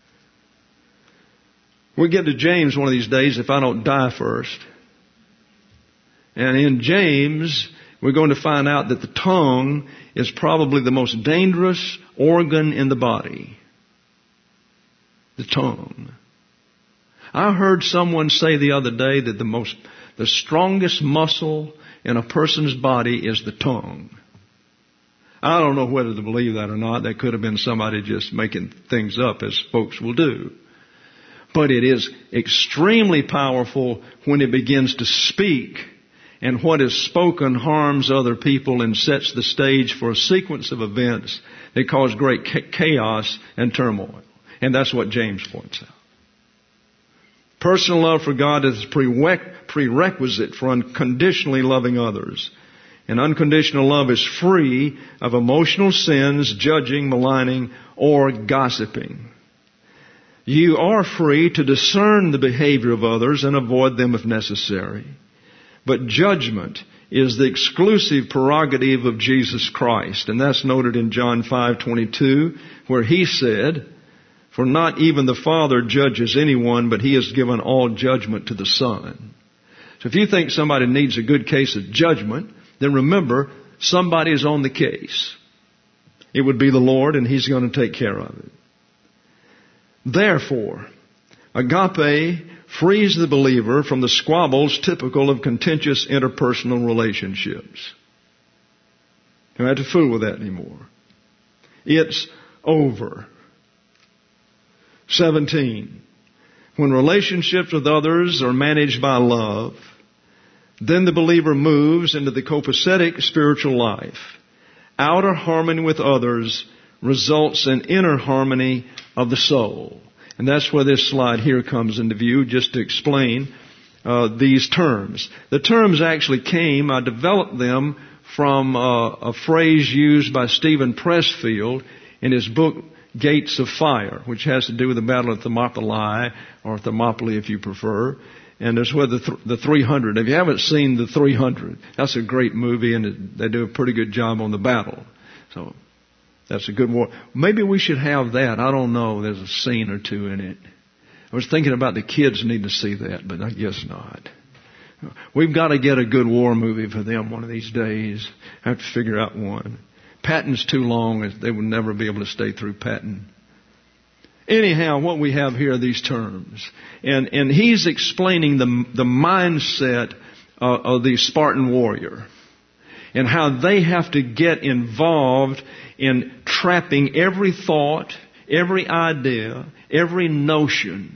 S1: We'll get to James one of these days if I don't die first. And in James, we're going to find out that the tongue is probably the most dangerous organ in the body. The tongue. I heard someone say the other day that the most, the strongest muscle in a person's body is the tongue. I don't know whether to believe that or not. That could have been somebody just making things up, as folks will do. But it is extremely powerful when it begins to speak, and what is spoken harms other people and sets the stage for a sequence of events that cause great chaos and turmoil. And that's what James points out. Personal love for God is a prerequisite for unconditionally loving others. And unconditional love is free of emotional sins, judging, maligning, or gossiping. You are free to discern the behavior of others and avoid them if necessary. But judgment is the exclusive prerogative of Jesus Christ. And that's noted in John five twenty-two, where He said, "For not even the Father judges anyone, but He has given all judgment to the Son." So if you think somebody needs a good case of judgment, then remember, somebody is on the case. It would be the Lord, and He's going to take care of it. Therefore, agape frees the believer from the squabbles typical of contentious interpersonal relationships. You don't have to fool with that anymore. It's over. seventeen. When relationships with others are managed by love, then the believer moves into the copacetic spiritual life. Outer harmony with others results in inner harmony of the soul. And that's where this slide here comes into view, just to explain uh, these terms. The terms actually came, I developed them from uh, a phrase used by Stephen Pressfield in his book, Gates of Fire, which has to do with the Battle of Thermopylae, or Thermopylae if you prefer. And there's where the, th- the three hundred. If you haven't seen the three hundred, that's a great movie, and it, they do a pretty good job on the battle. So that's a good war. Maybe we should have that. I don't know. There's a scene or two in it. I was thinking about the kids need to see that, but I guess not. We've got to get a good war movie for them one of these days. I have to figure out one. Patton's too long. They would never be able to stay through Patton. Anyhow, what we have here are these terms. And, and he's explaining the, the mindset uh, of the Spartan warrior and how they have to get involved in trapping every thought, every idea, every notion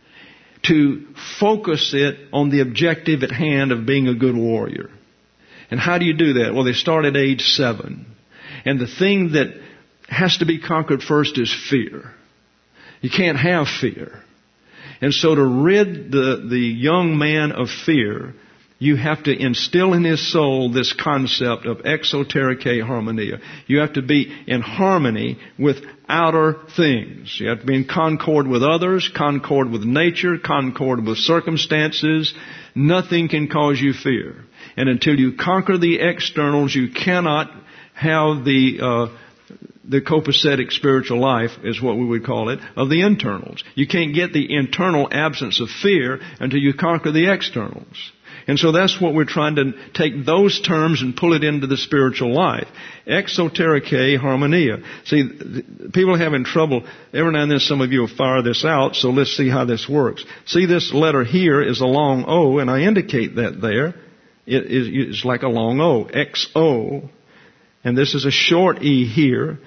S1: to focus it on the objective at hand of being a good warrior. And how do you do that? Well, they start at age seven. And the thing that has to be conquered first is fear. You can't have fear. And so to rid the, the young man of fear, you have to instill in his soul this concept of exotericae harmonia. You have to be in harmony with outer things. You have to be in concord with others, concord with nature, concord with circumstances. Nothing can cause you fear. And until you conquer the externals, you cannot have the uh, the copacetic spiritual life, is what we would call it, of the internals. You can't get the internal absence of fear until you conquer the externals. And so that's what we're trying to take those terms and pull it into the spiritual life. Exotericae harmonia. See, people are having trouble. Every now and then some of you will fire this out, so let's see how this works. See, this letter here is a long O, and I indicate that there. It is it's like a long O, X O. And this is a short E here,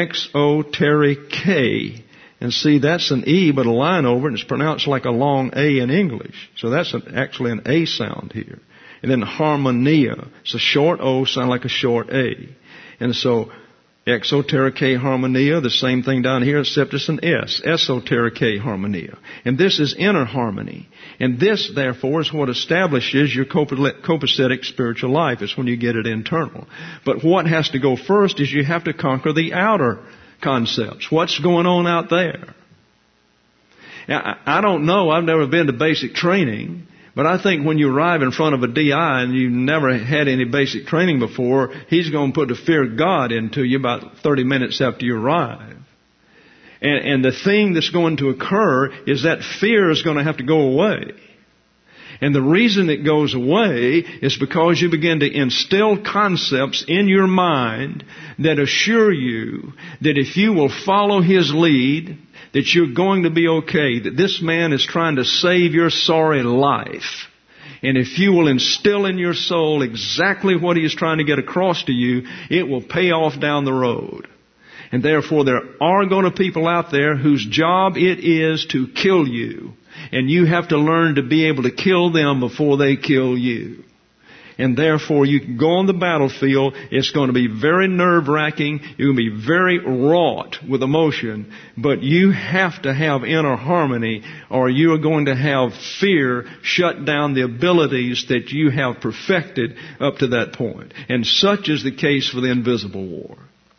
S1: exotericae. And see, that's an E, but a line over it, and it's pronounced like a long A in English. So that's an, actually an A sound here. And then harmonia. It's a short O, sound like a short A. And so, exotericae harmonia, the same thing down here, except it's an S. Esotericae harmonia. And this is inner harmony. And this, therefore, is what establishes your copacetic spiritual life. It's when you get it internal. But what has to go first is you have to conquer the outer concepts. What's going on out there? Now, I don't know. I've never been to basic training. But I think when you arrive in front of a D I and you've never had any basic training before, he's going to put the fear of God into you about thirty minutes after you arrive. And, and the thing that's going to occur is that fear is going to have to go away. And the reason it goes away is because you begin to instill concepts in your mind that assure you that if you will follow His lead, that you're going to be okay, that this man is trying to save your sorry life. And if you will instill in your soul exactly what he is trying to get across to you, it will pay off down the road. And therefore there are going to be people out there whose job it is to kill you. And you have to learn to be able to kill them before they kill you. And therefore you can go on the battlefield. It's going to be very nerve-wracking. You're going to be very wrought with emotion. But you have to have inner harmony, or you are going to have fear shut down the abilities that you have perfected up to that point. And such is the case for the invisible war.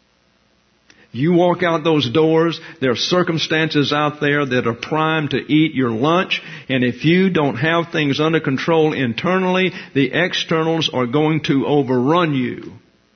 S1: You walk out those doors, there are circumstances out there that are primed to eat your lunch, and if you don't have things under control internally, the externals are going to overrun you.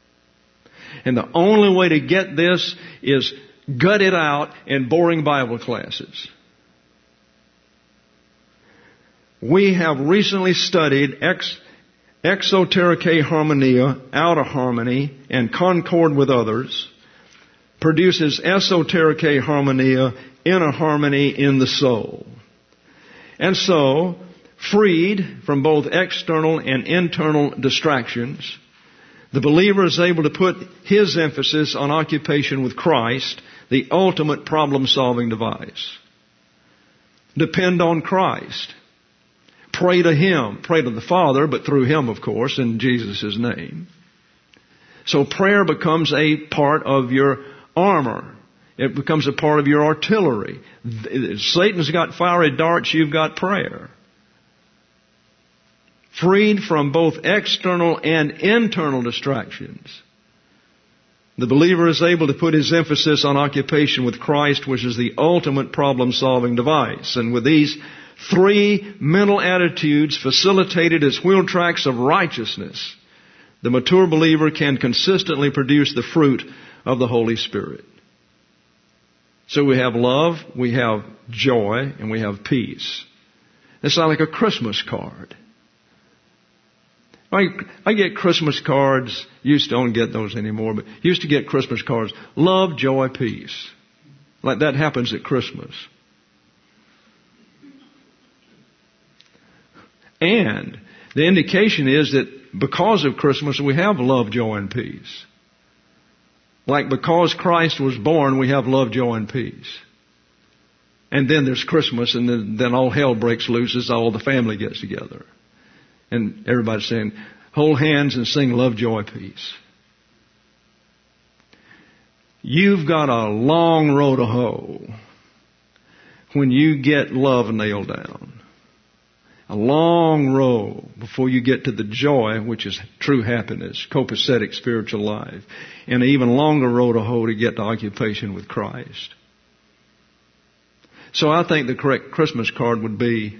S1: And the only way to get this is gut it out in boring Bible classes. We have recently studied ex, exotericae harmonia, out of harmony, and concord with others, produces esotericae harmonia, inner harmony in the soul. And so, freed from both external and internal distractions, the believer is able to put his emphasis on occupation with Christ, the ultimate problem-solving device. Depend on Christ. Pray to Him. Pray to the Father, but through Him, of course, in Jesus' name. So prayer becomes a part of your armor. It becomes a part of your artillery. Satan's got fiery darts, you've got prayer. Freed from both external and internal distractions, the believer is able to put his emphasis on occupation with Christ, which is the ultimate problem-solving device. And with these three mental attitudes facilitated as wheel tracks of righteousness, the mature believer can consistently produce the fruit of the Holy Spirit. So we have love, we have joy, and we have peace. It's like a Christmas card. I, I get Christmas cards, used to don't get those anymore, but used to get Christmas cards. Love, joy, peace. Like that happens at Christmas. And the indication is that because of Christmas we have love, joy, and peace. Like because Christ was born we have love, joy, and peace. And then there's Christmas, and then, then all hell breaks loose as all the family gets together. And everybody's saying, hold hands and sing love, joy, peace. You've got a long road to hoe when you get love nailed down. A long road before you get to the joy, which is true happiness, copacetic spiritual life. And an even longer road to hoe to get to occupation with Christ. So I think the correct Christmas card would be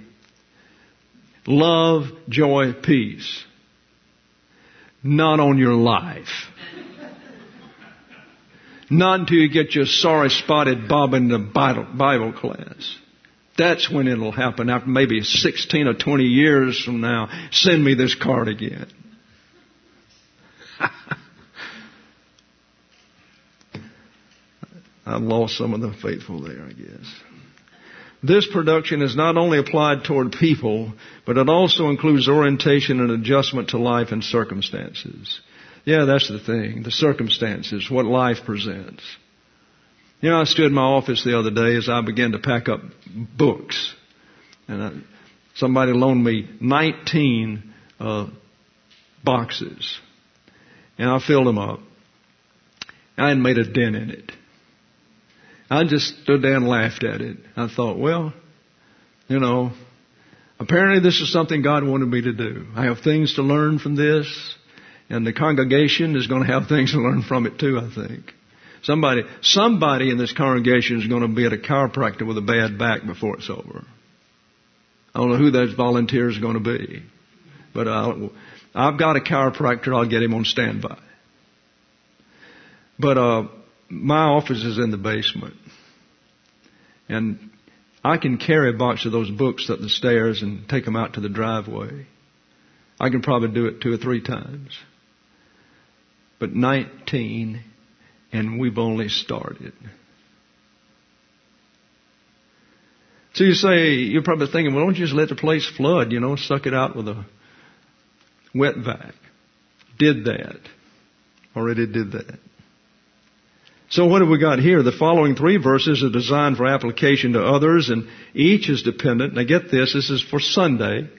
S1: love, joy, peace. Not on your life. Not until you get your sorry spotted bob in the Bible class. That's when it'll happen. After maybe sixteen or twenty years from now, send me this card again. I've lost some of the faithful there, I guess. This production is not only applied toward people, but it also includes orientation and adjustment to life and circumstances. Yeah, that's the thing. The circumstances, what life presents. You know, I stood in my office the other day as I began to pack up books. And I, somebody loaned me nineteen uh, boxes. And I filled them up. I hadn't made a dent in it. I just stood there and laughed at it. I thought, well, you know, apparently this is something God wanted me to do. I have things to learn from this, and the congregation is going to have things to learn from it too, I think. Somebody, somebody in this congregation is going to be at a chiropractor with a bad back before it's over. I don't know who those volunteers are going to be, but I'll, I've got a chiropractor. I'll get him on standby. But uh, my office is in the basement, and I can carry a box of those books up the stairs and take them out to the driveway. I can probably do it two or three times. But nineteen, and we've only started. So you say, you're probably thinking, well, don't you just let the place flood, you know, suck it out with a wet vac. Did that. Already did that. So what have we got here? The following three verses are designed for application to others, and each is dependent. Now get this, this is for Sunday.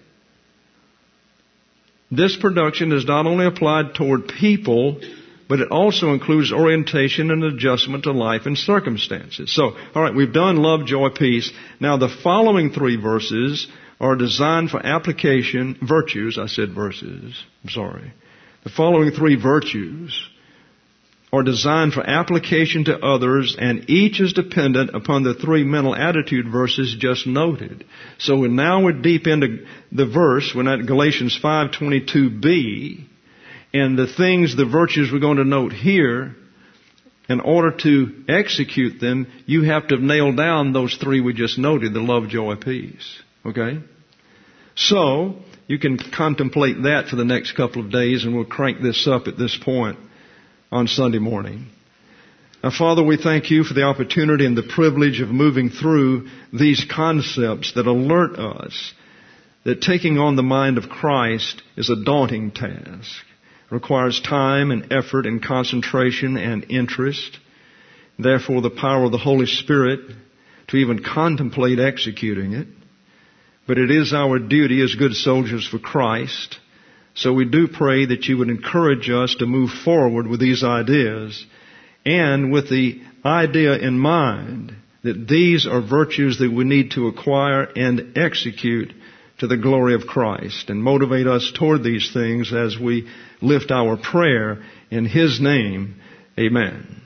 S1: This production is not only applied toward people, but it also includes orientation and adjustment to life and circumstances. So, all right, we've done love, joy, peace. Now the following three verses are designed for application, virtues, I said verses, I'm sorry. The following three virtues are designed for application to others, and each is dependent upon the three mental attitude verses just noted. So now we're deep into the verse. We're at Galatians five twenty-two b, and the things, the virtues we're going to note here, in order to execute them, you have to nail down those three we just noted, the love, joy, peace. Okay? So, you can contemplate that for the next couple of days, and we'll crank this up at this point on Sunday morning. Now, Father, we thank you for the opportunity and the privilege of moving through these concepts that alert us that taking on the mind of Christ is a daunting task. It requires time and effort and concentration and interest. Therefore, the power of the Holy Spirit to even contemplate executing it. But it is our duty as good soldiers for Christ. So we do pray that you would encourage us to move forward with these ideas, and with the idea in mind that these are virtues that we need to acquire and execute to the glory of Christ, and motivate us toward these things as we lift our prayer in His name. Amen.